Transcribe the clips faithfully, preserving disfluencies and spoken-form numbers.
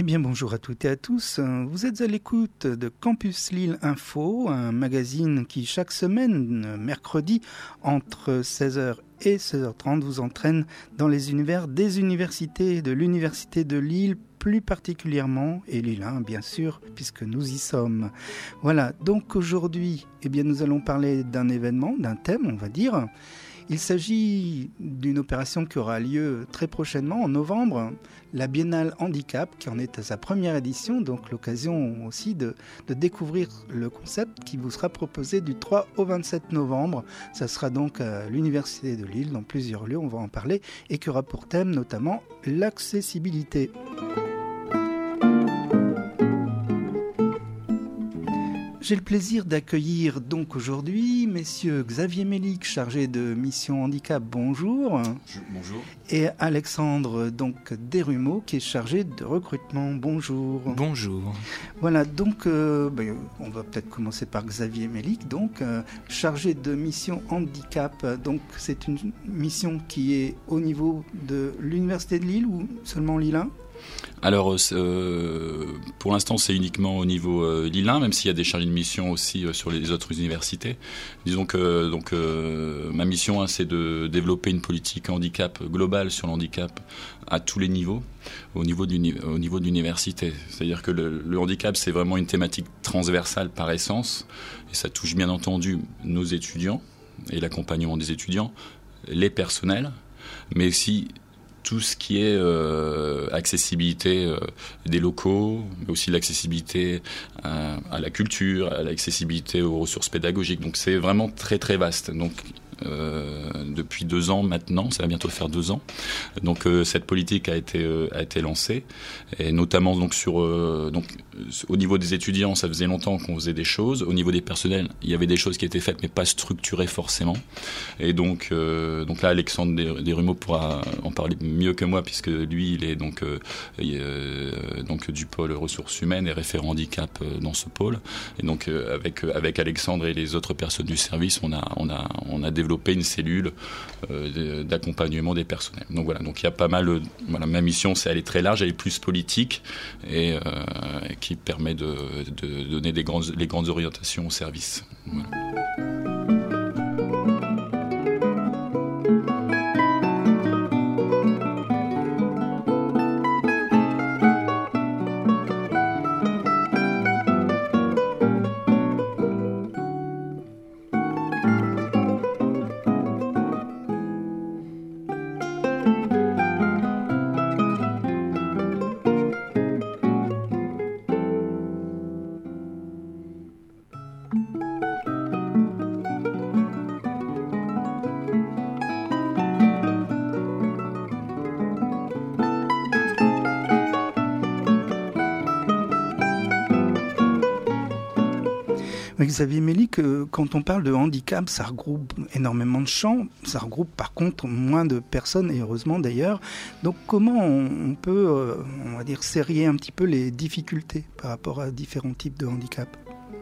Eh bien, bonjour à toutes et à tous. Vous êtes à l'écoute de Campus Lille Info, un magazine qui, chaque semaine, mercredi, entre seize heures et seize heures trente, vous entraîne dans les univers des universités, de l'Université de Lille, plus particulièrement, et Lille un, bien sûr, puisque nous y sommes. Voilà, donc aujourd'hui, eh bien, nous allons parler d'un événement, d'un thème, on va dire. Il s'agit d'une opération qui aura lieu très prochainement, en novembre, la Biennale Handicap, qui en est à sa première édition, donc l'occasion aussi de, de découvrir le concept qui vous sera proposé du trois au vingt-sept novembre. Ça sera donc à l'Université de Lille, dans plusieurs lieux, on va en parler, et qui aura pour thème notamment l'accessibilité. J'ai le plaisir d'accueillir donc aujourd'hui messieurs Xavier Mélic, chargé de mission handicap, bonjour. Bonjour. Et Alexandre donc Desrumeaux, qui est chargé de recrutement, bonjour. Bonjour. Voilà, donc euh, ben, on va peut-être commencer par Xavier Mélic, donc euh, chargé de mission handicap. Donc c'est une mission qui est au niveau de l'Université de Lille ou seulement Lille un ? Alors, euh, pour l'instant, c'est uniquement au niveau euh, Lille un, même s'il y a des chargés de mission aussi euh, sur les autres universités. Disons que donc, euh, ma mission, hein, c'est de développer une politique handicap globale sur le handicap à tous les niveaux, au niveau, du, au niveau de l'université. C'est-à-dire que le, le handicap, c'est vraiment une thématique transversale par essence, et ça touche bien entendu nos étudiants et l'accompagnement des étudiants, les personnels, mais aussi tout ce qui est euh, accessibilité euh, des locaux, mais aussi l'accessibilité à, à la culture, à l'accessibilité aux ressources pédagogiques. Donc c'est vraiment très très vaste. Donc euh, depuis deux ans maintenant, ça va bientôt faire deux ans. Donc euh, cette politique a été euh, a été lancée, et notamment donc sur euh, donc au niveau des étudiants, ça faisait longtemps qu'on faisait des choses. Au niveau des personnels, il y avait des choses qui étaient faites, mais pas structurées forcément. Et donc euh, donc là, Alexandre Desrumeaux pourra en parler mieux que moi, puisque lui, il est donc euh, euh, donc du pôle ressources humaines et référent handicap euh, dans ce pôle. Et donc euh, avec avec Alexandre et les autres personnes du service, on a on a on a développé une cellule euh, d'accompagnement des personnels. Donc voilà, donc il y a pas mal. Euh, voilà, ma mission, c'est elle est très large, elle est plus politique et, euh, et qui permet de, de donner des grandes les grandes orientations au service. Voilà. Xavier Mélic, quand on parle de handicap, ça regroupe énormément de champs, ça regroupe par contre moins de personnes, et heureusement d'ailleurs. Donc comment on peut, on va dire, serrer un petit peu les difficultés par rapport à différents types de handicap ?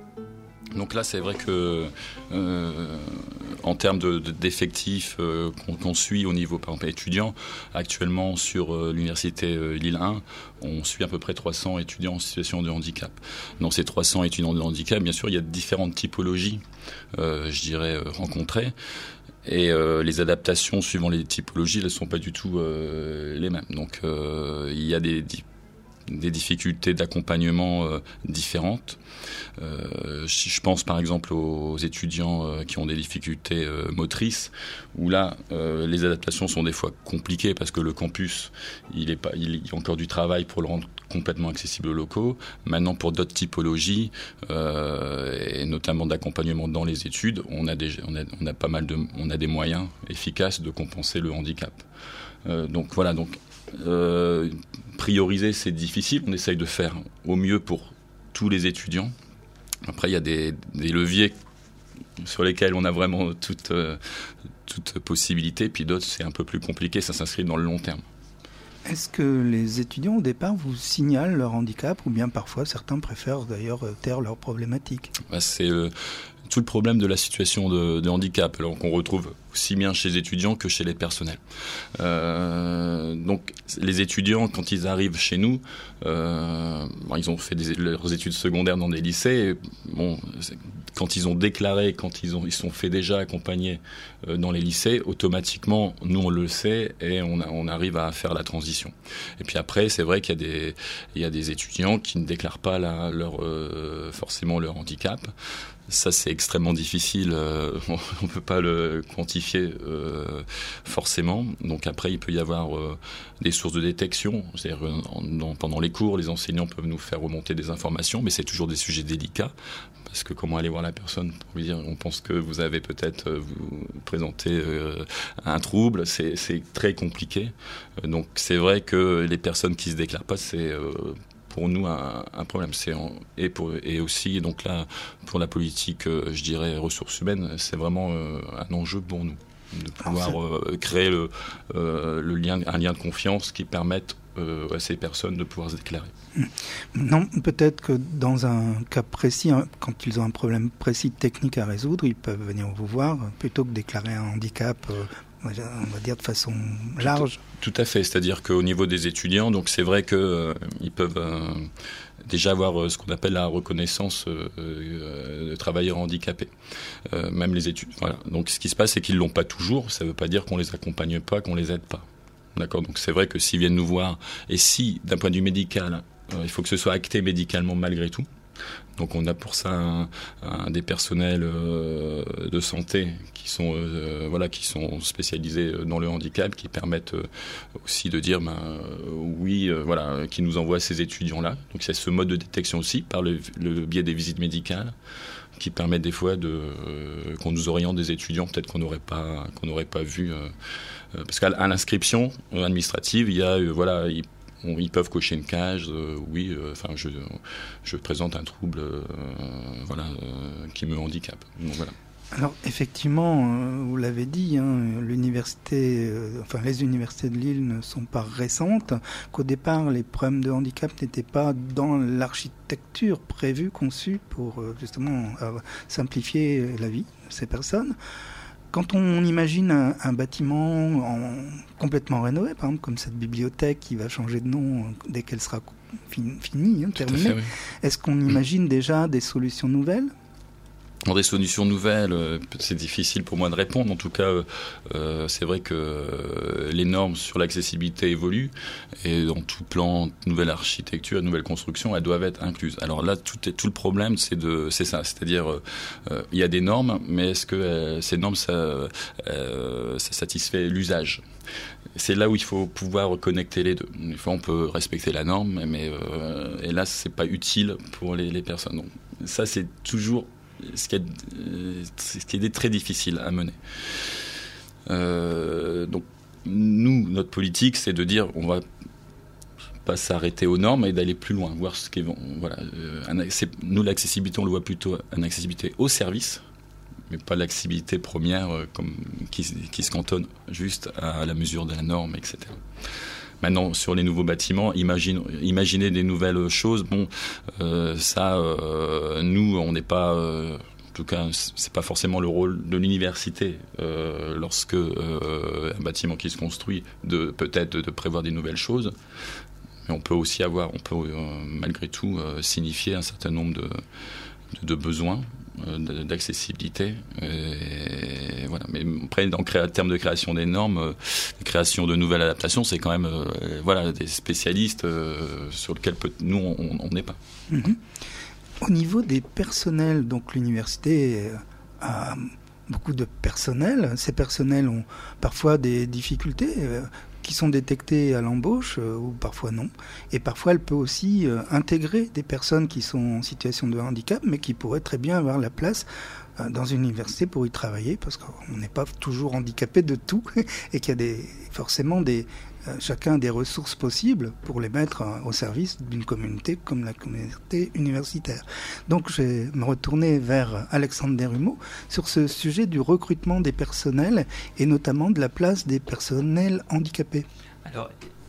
Donc là, c'est vrai que euh, en termes de, de, d'effectifs euh, qu'on, qu'on suit au niveau, par exemple, étudiants, actuellement sur euh, l'université euh, Lille un, on suit à peu près trois cents étudiants en situation de handicap. Dans ces trois cents étudiants de handicap, bien sûr, il y a différentes typologies, euh, je dirais, euh, rencontrées. Et euh, les adaptations suivant les typologies, elles ne sont pas du tout euh, les mêmes. Donc euh, il y a des, des difficultés d'accompagnement euh, différentes. Euh, je pense par exemple aux étudiants euh, qui ont des difficultés euh, motrices, où là euh, les adaptations sont des fois compliquées parce que le campus il, est pas, il y a encore du travail pour le rendre complètement accessible aux locaux. Maintenant, pour d'autres typologies euh, et notamment d'accompagnement dans les études, on a des, on a, on a pas mal de, on a des moyens efficaces de compenser le handicap. Euh, donc voilà, donc euh, prioriser c'est difficile. On essaye de faire au mieux pour tous les étudiants. Après, il y a des, des leviers sur lesquels on a vraiment toute, euh, toute possibilité, puis d'autres, c'est un peu plus compliqué, ça s'inscrit dans le long terme. Est-ce que les étudiants, au départ, vous signalent leur handicap, ou bien parfois, certains préfèrent d'ailleurs taire leurs problématiques ? Bah, c'est euh, tout le problème de la situation de, de handicap, alors qu'on retrouve aussi bien chez les étudiants que chez les personnels. Euh, donc les étudiants, quand ils arrivent chez nous, euh, bon, ils ont fait des, leurs études secondaires dans des lycées. Et, bon, quand ils ont déclaré, quand ils ont, ils sont fait déjà accompagner euh, dans les lycées, automatiquement, nous on le sait et on, a, on arrive à faire la transition. Et puis après, c'est vrai qu'il y a des, il y a des étudiants qui ne déclarent pas la, leur, euh, forcément leur handicap. Ça, c'est extrêmement difficile. Euh, on ne peut pas le quantifier euh, forcément. Donc après, il peut y avoir euh, des sources de détection. C'est-à-dire, en, dans, pendant les cours, les enseignants peuvent nous faire remonter des informations, mais c'est toujours des sujets délicats. Parce que comment aller voir la personne pour lui dire, on pense que vous avez peut-être euh, vous présenter euh, un trouble. C'est, c'est très compliqué. Euh, donc c'est vrai que les personnes qui se déclarent pas, c'est euh, pour nous un, un problème. C'est en, et, pour, et aussi, donc là, pour la politique, euh, je dirais, ressources humaines, c'est vraiment euh, un enjeu pour nous, de pouvoir euh, créer le, euh, le lien, un lien de confiance qui permette euh, à ces personnes de pouvoir se déclarer. Non, peut-être que dans un cas précis, hein, quand ils ont un problème précis technique à résoudre, ils peuvent venir vous voir, plutôt que déclarer un handicap euh, on va dire de façon large. Tout, tout à fait, c'est-à-dire qu'au niveau des étudiants, donc c'est vrai qu'ils euh, peuvent euh, déjà avoir euh, ce qu'on appelle la reconnaissance euh, euh, de travailleurs handicapés. Euh, même les études. Voilà. Donc ce qui se passe, c'est qu'ils ne l'ont pas toujours. Ça ne veut pas dire qu'on ne les accompagne pas, qu'on ne les aide pas. D'accord. Donc c'est vrai que s'ils viennent nous voir, et si d'un point de vue médical, euh, il faut que ce soit acté médicalement malgré tout. Donc on a pour ça un, un, des personnels euh, de santé qui sont, euh, voilà, qui sont spécialisés dans le handicap, qui permettent euh, aussi de dire ben, euh, oui, euh, voilà, qui nous envoient ces étudiants-là. Donc c'est ce mode de détection aussi, par le, le biais des visites médicales, qui permettent des fois de, euh, qu'on nous oriente des étudiants peut-être qu'on n'aurait pas, qu'on n'aurait pas vu. Euh, euh, parce qu'à à l'inscription administrative, il y a, euh, voilà, il, ils peuvent cocher une case, euh, oui, enfin, euh, je, je présente un trouble, euh, voilà, euh, qui me handicape. Donc, voilà. Alors effectivement, euh, vous l'avez dit, hein, l'université, euh, enfin les universités de Lille ne sont pas récentes. Qu'au départ, les problèmes de handicap n'étaient pas dans l'architecture prévue, conçue pour euh, justement euh, simplifier la vie de ces personnes. Quand on imagine un, un bâtiment en, complètement rénové, par exemple comme cette bibliothèque qui va changer de nom dès qu'elle sera fin, finie, hein, terminée, fait, oui. Est-ce qu'on imagine déjà des solutions nouvelles ? Dans des solutions nouvelles, c'est difficile pour moi de répondre. En tout cas, euh, c'est vrai que euh, les normes sur l'accessibilité évoluent et dans tout plan, nouvelle architecture, nouvelle construction, elles doivent être incluses. Alors là, tout, est, tout le problème, c'est de, c'est ça, c'est-à-dire, euh, il y a des normes, mais est-ce que euh, ces normes, ça, euh, ça satisfait l'usage ? C'est là où il faut pouvoir connecter les deux. Des fois, on peut respecter la norme, mais euh, hélas, c'est pas utile pour les, les personnes. Donc, ça, c'est toujours ce qui est, ce qui est très difficile à mener. Euh, donc, nous, notre politique, c'est de dire, on va pas s'arrêter aux normes et d'aller plus loin, voir ce qui est bon. Voilà. Nous, l'accessibilité, on le voit plutôt une accessibilité au service, mais pas l'accessibilité première euh, comme, qui, qui se cantonne juste à la mesure de la norme, et cetera. Maintenant, sur les nouveaux bâtiments, imagine, imaginer des nouvelles choses. Bon, euh, ça, euh, nous, on n'est pas... Euh, en tout cas, c'est pas forcément le rôle de l'université euh, lorsque euh, un bâtiment qui se construit, de peut-être de, de prévoir des nouvelles choses. Mais on peut aussi avoir, on peut euh, malgré tout euh, signifier un certain nombre de, de, de besoins d'accessibilité et voilà. Mais après, en créa, termes de création des normes, euh, création de nouvelles adaptations, c'est quand même euh, voilà, des spécialistes euh, sur lesquels peut, nous on n'est pas. Mmh. Au niveau des personnels, donc l'université a beaucoup de personnel. Ces personnels ont parfois des difficultés euh, qui sont détectées à l'embauche euh, ou parfois non. Et parfois, elle peut aussi euh, intégrer des personnes qui sont en situation de handicap, mais qui pourraient très bien avoir la place euh, dans une université pour y travailler, parce qu'on n'est pas toujours handicapé de tout et qu'il y a des, forcément des, euh, chacun des ressources possibles pour les mettre euh, au service d'une communauté comme la communauté universitaire. Donc, je vais me retourner vers Alexandre Desrumeaux sur ce sujet du recrutement des personnels et notamment de la place des personnels handicapés. Alors,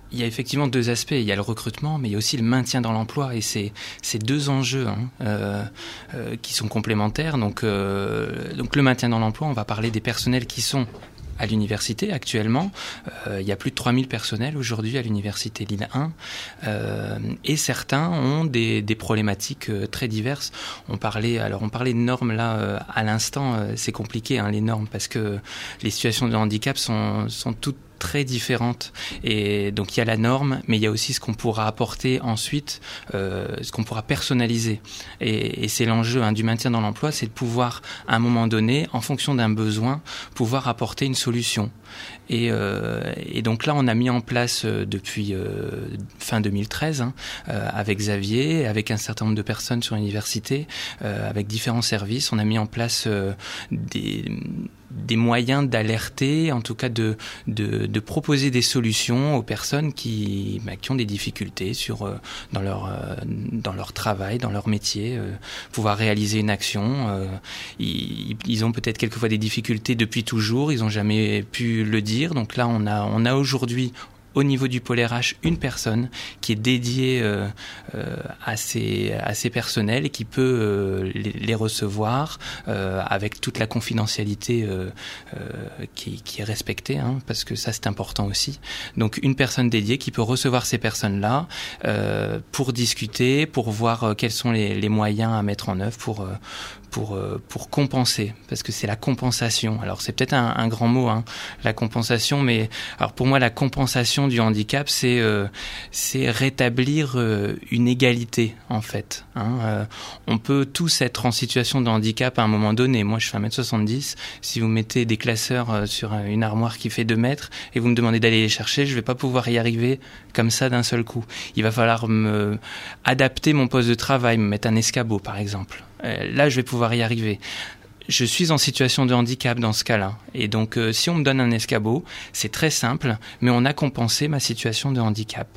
il y a effectivement deux aspects. Il y a le recrutement, mais il y a aussi le maintien dans l'emploi. Et c'est, c'est deux enjeux hein, euh, euh, qui sont complémentaires. Donc, euh, donc le maintien dans l'emploi, on va parler des personnels qui sont à l'université actuellement. Euh, il y a plus de trois mille personnels aujourd'hui à l'université Lille un. Euh, et certains ont des, des problématiques euh, très diverses. On parlait, alors on parlait de normes là euh, à l'instant. Euh, c'est compliqué hein, les normes parce que les situations de handicap sont, sont toutes très différentes et donc il y a la norme mais il y a aussi ce qu'on pourra apporter ensuite euh, ce qu'on pourra personnaliser et, et c'est l'enjeu hein, du maintien dans l'emploi, c'est de pouvoir à un moment donné en fonction d'un besoin pouvoir apporter une solution et, euh, et donc là on a mis en place euh, depuis euh, fin deux mille treize hein, euh, avec Xavier, avec un certain nombre de personnes sur l'université, euh, avec différents services, on a mis en place euh, des des moyens d'alerter, en tout cas de, de, de proposer des solutions aux personnes qui, bah, qui ont des difficultés sur, euh, dans, leur, euh, dans leur travail, dans leur métier, euh, pouvoir réaliser une action. Euh, ils, ils ont peut-être quelquefois des difficultés depuis toujours, ils n'ont jamais pu le dire. Donc là, on a, on a aujourd'hui au niveau du pôle R H, une personne qui est dédiée euh, euh, à, ces, à ces personnels et qui peut euh, les, les recevoir euh, avec toute la confidentialité euh, euh, qui, qui est respectée, hein, parce que ça c'est important aussi. Donc une personne dédiée qui peut recevoir ces personnes-là euh, pour discuter, pour voir euh, quels sont les, les moyens à mettre en œuvre pour... Euh, Pour, pour compenser, parce que c'est la compensation. Alors c'est peut-être un, un grand mot, hein, la compensation, mais alors pour moi la compensation du handicap, c'est euh, c'est rétablir euh, une égalité en fait. Hein. Euh, on peut tous être en situation de handicap à un moment donné. Moi je fais un mètre soixante-dix, si vous mettez des classeurs euh, sur une armoire qui fait deux mètres et vous me demandez d'aller les chercher, je vais pas pouvoir y arriver comme ça d'un seul coup. Il va falloir me adapter mon poste de travail, me mettre un escabeau par exemple. Euh, là, je vais pouvoir y arriver. Je suis en situation de handicap dans ce cas-là. Et donc, euh, si on me donne un escabeau, c'est très simple, mais on a compensé ma situation de handicap.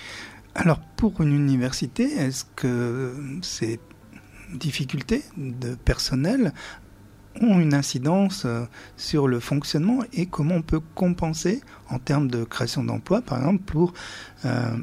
Alors, pour une université, est-ce que ces difficultés de personnel ont une incidence sur le fonctionnement et comment on peut compenser en termes de création d'emplois, par exemple, pour... Euh,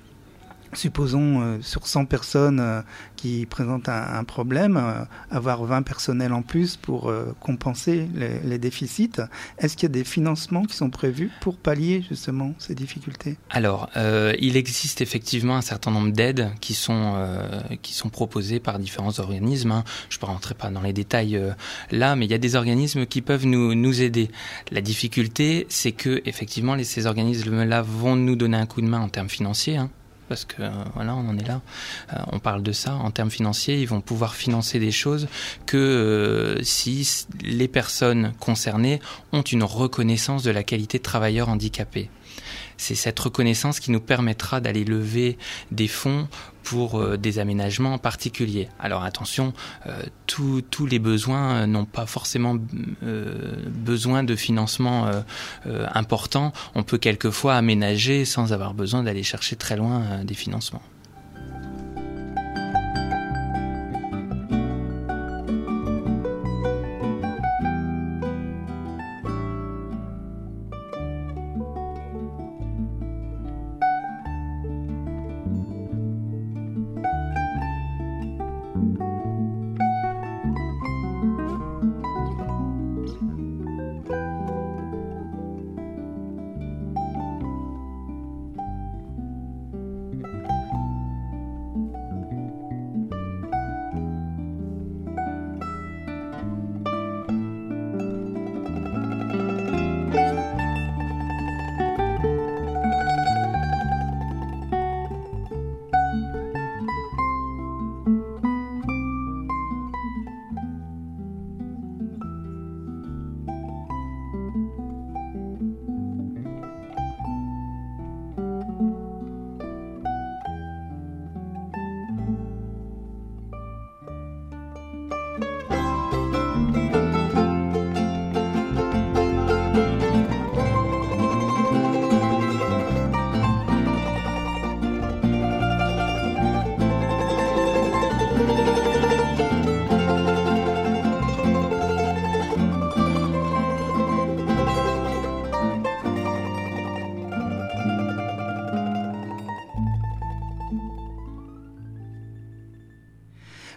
supposons euh, sur cent personnes euh, qui présentent un, un problème, euh, avoir vingt personnels en plus pour euh, compenser les, les déficits. Est-ce qu'il y a des financements qui sont prévus pour pallier justement ces difficultés ? Alors, euh, il existe effectivement un certain nombre d'aides qui sont, euh, qui sont proposées par différents organismes. Hein. Je ne peux rentrer pas dans les détails euh, là, mais il y a des organismes qui peuvent nous, nous aider. La difficulté, c'est que effectivement, les, ces organismes-là vont nous donner un coup de main en termes financiers, hein. Parce que euh, voilà, on en est là. Euh, on parle de ça en termes financiers. Ils vont pouvoir financer des choses que euh, si les personnes concernées ont une reconnaissance de la qualité de travailleur handicapé. C'est cette reconnaissance qui nous permettra d'aller lever des fonds pour euh, des aménagements en particulier. Alors attention, euh, tous tous les besoins euh, n'ont pas forcément euh, besoin de financement euh, euh, important. On peut quelquefois aménager sans avoir besoin d'aller chercher très loin euh, des financements.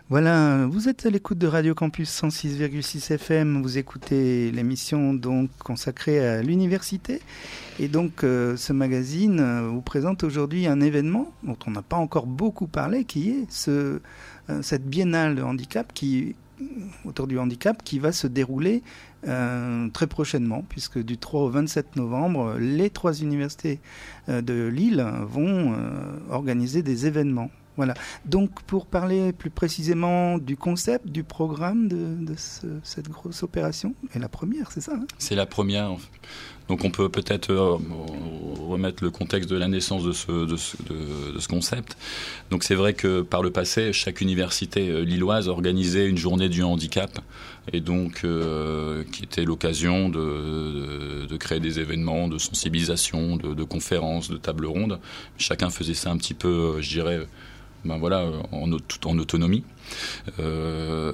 Voilà, vous êtes à l'écoute de Radio Campus cent six virgule six F M, vous écoutez l'émission donc consacrée à l'université. Et donc euh, ce magazine euh, vous présente aujourd'hui un événement dont on n'a pas encore beaucoup parlé, qui est ce, euh, cette biennale de handicap qui, autour du handicap qui va se dérouler euh, très prochainement, puisque du trois au vingt-sept novembre, les trois universités euh, de Lille vont euh, organiser des événements. Voilà. Donc, pour parler plus précisément du concept, du programme de, de ce, cette grosse opération, et la première, c'est ça hein C'est la première. Donc, on peut peut-être euh, remettre le contexte de la naissance de ce, de, ce, de, de ce concept. Donc, c'est vrai que par le passé, chaque université lilloise organisait une journée du handicap, et donc euh, qui était l'occasion de, de, de créer des événements de sensibilisation, de, de conférences, de tables rondes. Chacun faisait ça un petit peu, je dirais, ben voilà, en, tout en autonomie. Euh,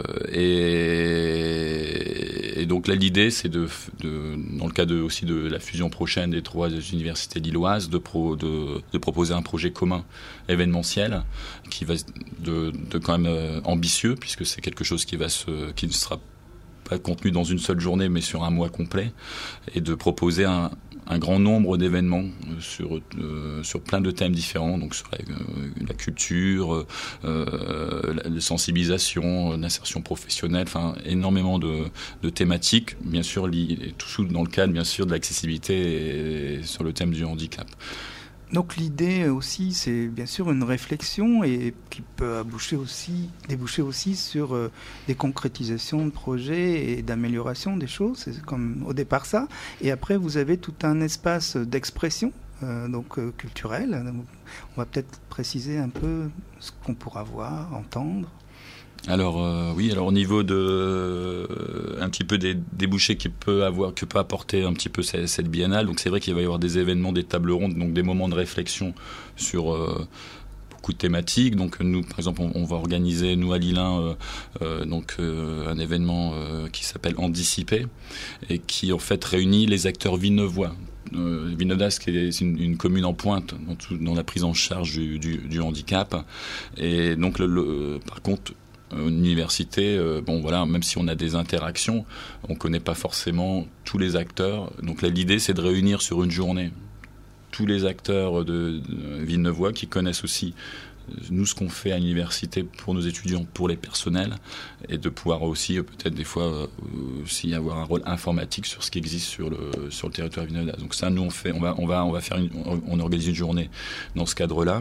et, et donc là, l'idée, c'est de, de, dans le cas de, aussi de la fusion prochaine des trois universités lilloises, de, pro, de, de proposer un projet commun événementiel qui va de, de quand même euh, ambitieux, puisque c'est quelque chose qui va se, qui ne sera pas contenu dans une seule journée, mais sur un mois complet, et de proposer un un grand nombre d'événements sur euh, sur plein de thèmes différents, donc sur la, euh, la culture, euh, la, la sensibilisation, l'insertion professionnelle, enfin énormément de, de thématiques, bien sûr, li, tout dans le cadre bien sûr de l'accessibilité et sur le thème du handicap. Donc l'idée aussi, c'est bien sûr une réflexion et qui peut aboucher aussi, déboucher aussi sur euh, des concrétisations de projets et d'amélioration des choses. C'est comme au départ ça. Et après, vous avez tout un espace d'expression, euh, donc euh, culturel. On va peut-être préciser un peu ce qu'on pourra voir, entendre. Alors euh, oui, alors au niveau de euh, un petit peu des débouchés qui peut avoir, que peut apporter un petit peu cette, cette biennale. Donc c'est vrai qu'il va y avoir des événements, des tables rondes, donc des moments de réflexion sur euh, beaucoup de thématiques. Donc nous, par exemple, on, on va organiser nous à Lille euh, euh, donc euh, un événement euh, qui s'appelle Handicipé et qui en fait réunit les acteurs villeneuvois. Euh, Villeneuve d'Ascq est une, une commune en pointe dans, tout, dans la prise en charge du, du, du handicap. Et donc le, le, par contre une université, euh, bon voilà, même si on a des interactions, on ne connaît pas forcément tous les acteurs. Donc là, l'idée, c'est de réunir sur une journée tous les acteurs de, de Villeneuvois qui connaissent aussi nous ce qu'on fait à l'université pour nos étudiants, pour les personnels, et de pouvoir aussi euh, peut-être des fois euh, aussi avoir un rôle informatique sur ce qui existe sur le sur le territoire Villeneuve. Donc ça, nous on fait, on va on va on va faire, une, on organise une journée dans ce cadre-là.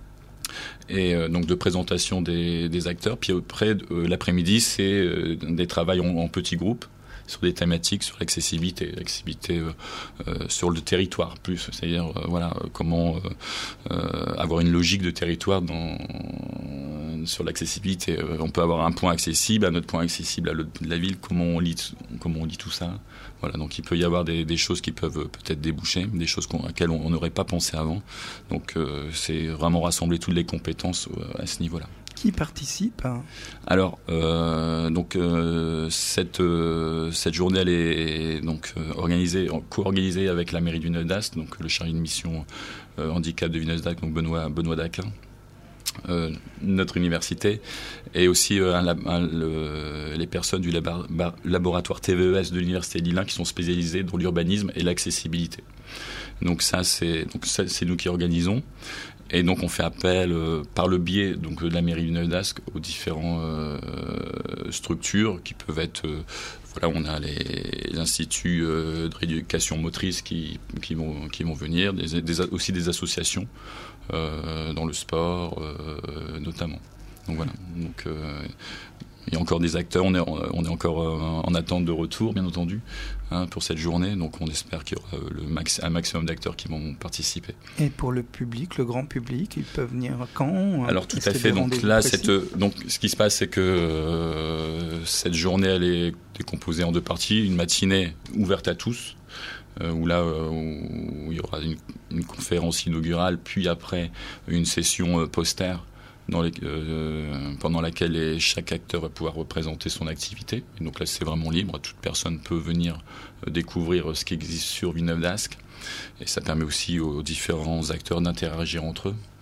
Et euh, donc de présentation des, des acteurs. Puis après, euh, l'après-midi, c'est euh, des travails en, en petits groupes sur des thématiques, sur l'accessibilité, l'accessibilité euh, euh, sur le territoire plus, c'est-à-dire euh, voilà comment euh, euh, avoir une logique de territoire dans, sur l'accessibilité. Euh, on peut avoir un point accessible, un autre point accessible à l'autre de la ville. Comment on lit, comment on lit tout ça. Voilà, donc il peut y avoir des, des choses qui peuvent peut-être déboucher, des choses qu'on, auxquelles on n'aurait pas pensé avant. Donc euh, c'est vraiment rassembler toutes les compétences euh, à ce niveau-là. Qui participe hein Alors, euh, donc euh, cette euh, cette journée, elle est donc euh, organisée, co-organisée avec la mairie de Villeneuve d'Ascq, donc le chargé de mission euh, handicap de Villeneuve d'Ascq, donc Benoît Benoît Daquin. Euh, notre université et aussi euh, un, un, le, les personnes du labo, laboratoire T V E S de l'université de Lille qui sont spécialisées dans l'urbanisme et l'accessibilité. Donc ça c'est donc ça, c'est nous qui organisons et donc on fait appel euh, par le biais donc de la mairie de Villeneuve d'Ascq aux différentes euh, structures qui peuvent être euh, voilà, on a les, les instituts euh, de rééducation motrice qui qui vont qui vont venir, des, des, aussi des associations euh, dans le sport euh, notamment. Donc voilà. Donc euh, il y a encore des acteurs, on est on est encore en attente de retour bien entendu hein, pour cette journée. Donc on espère qu'il y aura le max, un maximum d'acteurs qui vont participer. Et pour le public, le grand public, ils peuvent venir quand? Alors tout à fait. Donc là, cette, donc ce qui se passe, c'est que euh, cette journée, elle est décomposée en deux parties. Une matinée ouverte à tous, euh, où là, euh, où il y aura une, une conférence inaugurale, puis après une session euh, poster. Dans les, euh, pendant laquelle les, chaque acteur va pouvoir représenter son activité. Et donc là, c'est vraiment libre. Toute personne peut venir euh, découvrir ce qui existe sur Villeneuve d'Ascq. Et ça permet aussi aux différents acteurs d'interagir entre eux.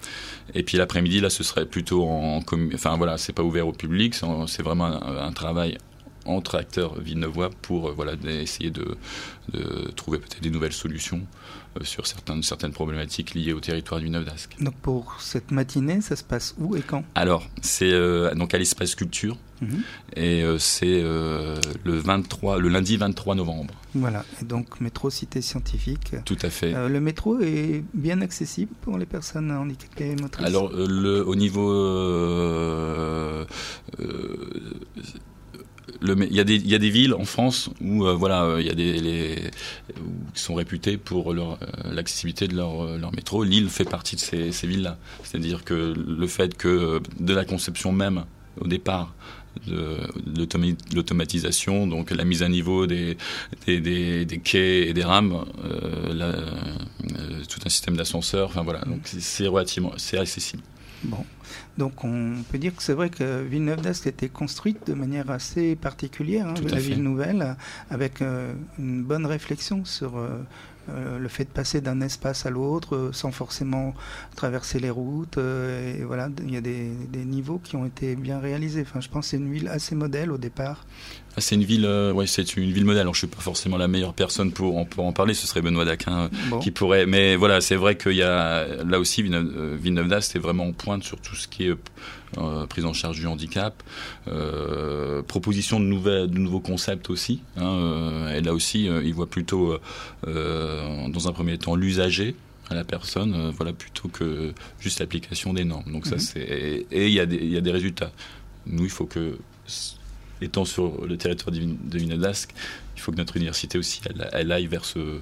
Et puis l'après-midi, là, ce serait plutôt en commun. Enfin voilà, c'est pas ouvert au public, c'est, c'est vraiment un, un travail entre acteurs villeneuvois pour euh, voilà, essayer de, de trouver peut-être des nouvelles solutions euh, sur certaines, certaines problématiques liées au territoire du Villeneuve d'Ascq. Donc pour cette matinée, ça se passe où et quand ? Alors, c'est euh, donc à l'espace culture, mmh. et euh, c'est euh, le, vingt-trois, le lundi vingt-trois novembre. Voilà, et donc métro Cité Scientifique. Tout à fait. Euh, le métro est bien accessible pour les personnes handicapées motrices ? Alors, euh, le, au niveau... Euh, euh, Il y, a des, il y a des villes en France où euh, voilà, il y a des les, qui sont réputées pour leur, euh, l'accessibilité de leur, leur métro. Lille fait partie de ces, ces villes-là. C'est-à-dire que le fait que de la conception même au départ de, de l'automatisation, donc la mise à niveau des, des, des, des quais et des rames, euh, la, euh, tout un système d'ascenseurs. Enfin voilà, donc c'est, c'est relativement, c'est accessible. Bon, donc on peut dire que c'est vrai que Villeneuve d'Ascq a été construite de manière assez particulière, hein, la ville nouvelle, avec euh, une bonne réflexion sur euh, euh, le fait de passer d'un espace à l'autre euh, sans forcément traverser les routes. Euh, et voilà, il y a des, des niveaux qui ont été bien réalisés. Enfin, je pense que c'est une ville assez modèle au départ. Ah, c'est une ville, euh, ouais, c'est une ville modèle. Alors, je suis pas forcément la meilleure personne pour en, pour en parler. Ce serait Benoît Daquin bon. qui pourrait. Mais voilà, c'est vrai qu'il y a là aussi Villeneuve, Villeneuve d'Ascq, c'est vraiment en pointe sur tout ce qui est euh, prise en charge du handicap, euh, proposition de nouvelles, de nouveaux concepts aussi. Hein, euh, et là aussi, euh, il voit plutôt euh, dans un premier temps l'usager à la personne, euh, voilà, plutôt que juste l'application des normes. Donc mm-hmm. ça, c'est et il y a des il y a des résultats. Nous, il faut que étant sur le territoire de Villeneuve d'Ascq, il faut que notre université aussi, elle, elle aille vers ce,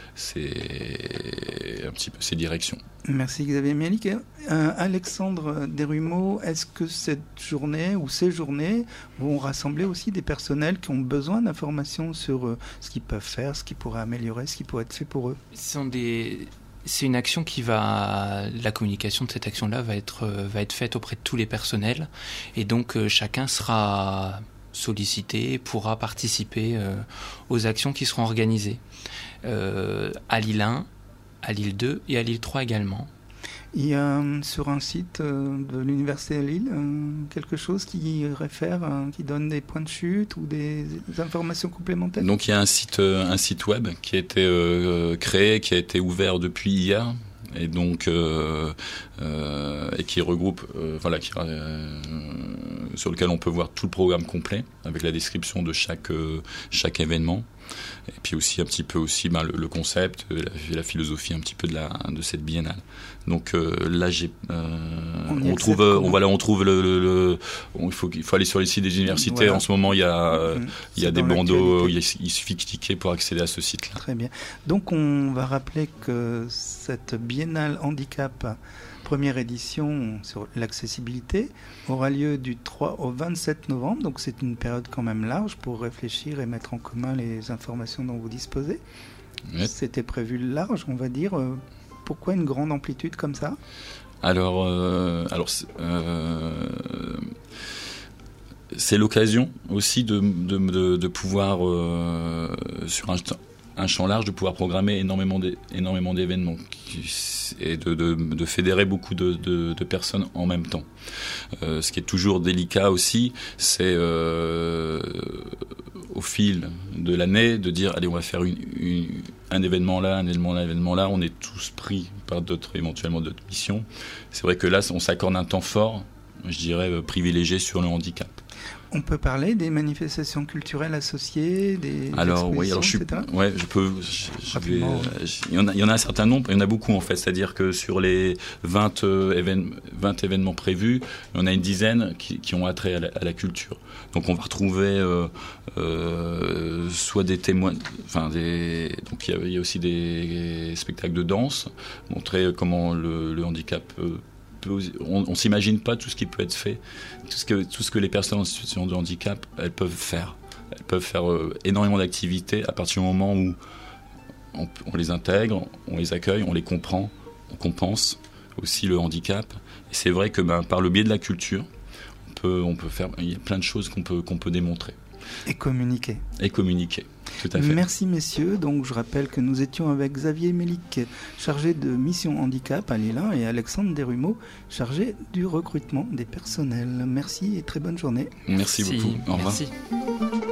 ces, un petit peu ces directions. Merci Xavier Mialik. Euh, Alexandre Desrumeaux, est-ce que cette journée ou ces journées vont rassembler aussi des personnels qui ont besoin d'informations sur euh, ce qu'ils peuvent faire, ce qui pourrait améliorer, ce qui pourrait être fait pour eux ? Ce sont des... C'est une action qui va, la communication de cette action-là va être, va être faite auprès de tous les personnels, et donc euh, chacun sera sollicité, pourra participer euh, aux actions qui seront organisées euh, à Lille un, à Lille deux et à Lille trois également. Il y a sur un site de l'Université de Lille quelque chose qui réfère, qui donne des points de chute ou des informations complémentaires ? Donc il y a un site, un site web qui a été euh, créé, qui a été ouvert depuis hier. Et donc euh, euh, et qui regroupe euh, voilà qui, euh, sur lequel on peut voir tout le programme complet avec la description de chaque euh, chaque événement, et puis aussi un petit peu aussi ben, le, le concept, la, la philosophie un petit peu de la de cette biennale. Donc euh, là j'ai euh, on, on trouve on voilà on trouve le, le, le on, il faut il faut aller sur les sites des universités. Voilà. En ce moment il y a mmh. il y a des bandeaux, il, il suffit de cliquer pour accéder à ce site là. Très bien. Donc on va rappeler que cette biennale handicap première édition sur l'accessibilité aura lieu du trois au vingt-sept novembre, donc c'est une période quand même large pour réfléchir et mettre en commun les informations dont vous disposez. Ouais. C'était prévu large, on va dire. Pourquoi une grande amplitude comme ça ? Alors, euh, alors euh, c'est l'occasion aussi de, de, de, de pouvoir, euh, sur un, un champ large, de pouvoir programmer énormément, d'é, énormément d'événements et de, de, de fédérer beaucoup de, de, de personnes en même temps. Euh, ce qui est toujours délicat aussi, c'est euh, au fil de l'année de dire allez, on va faire une, une, un événement là, un événement là, un événement là. On est tous pris par d'autres, éventuellement d'autres missions. C'est vrai que là, on s'accorde un temps fort, je dirais privilégié sur le handicap. On peut parler des manifestations culturelles associées, des alors oui, alors je suis, ouais, je peux. Je, je vais, il y en a, il y en a un certain nombre, il y en a beaucoup en fait. C'est-à-dire que sur les vingt, euh, évén- vingt événements prévus, il y en a une dizaine qui, qui ont attrait à la, à la culture. Donc on va retrouver euh, euh, soit des témoins, enfin des. Donc il y a, il y a aussi des spectacles de danse, montrer comment le, le handicap. Euh, On ne s'imagine pas tout ce qui peut être fait, tout ce que, tout ce que les personnes en situation de handicap, elles peuvent faire. Elles peuvent faire euh, énormément d'activités à partir du moment où on, on les intègre, on les accueille, on les comprend, on compense aussi le handicap. Et c'est vrai que ben, par le biais de la culture, on peut, on peut faire, il y a plein de choses qu'on peut, qu'on peut démontrer. Et communiquer. Et communiquer. Tout à fait. Merci messieurs. Donc je rappelle que nous étions avec Xavier Mélic, chargé de mission handicap à Lille un, et Alexandre Desrumeaux, chargé du recrutement des personnels. Merci et très bonne journée. Merci, Merci. beaucoup. Au revoir. Merci.